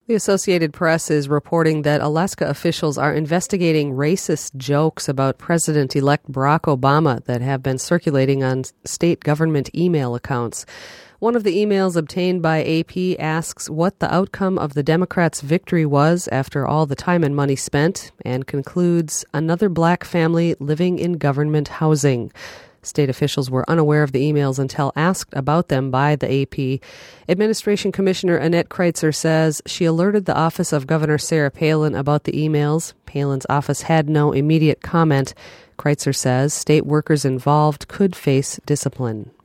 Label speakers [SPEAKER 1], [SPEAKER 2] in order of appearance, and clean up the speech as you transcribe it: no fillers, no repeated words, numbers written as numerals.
[SPEAKER 1] The Associated Press is reporting that Alaska officials are investigating racist jokes about President-elect Barack Obama that have been circulating on state government email accounts. One of the emails obtained by AP asks what the outcome of the Democrats' victory was after all the time and money spent, and concludes, another black family living in government housing. State officials were unaware of the emails until asked about them by the AP. Administration Commissioner Annette Kreitzer says she alerted the office of Governor Sarah Palin about the emails. Palin's office had no immediate comment. Kreitzer says state workers involved could face discipline.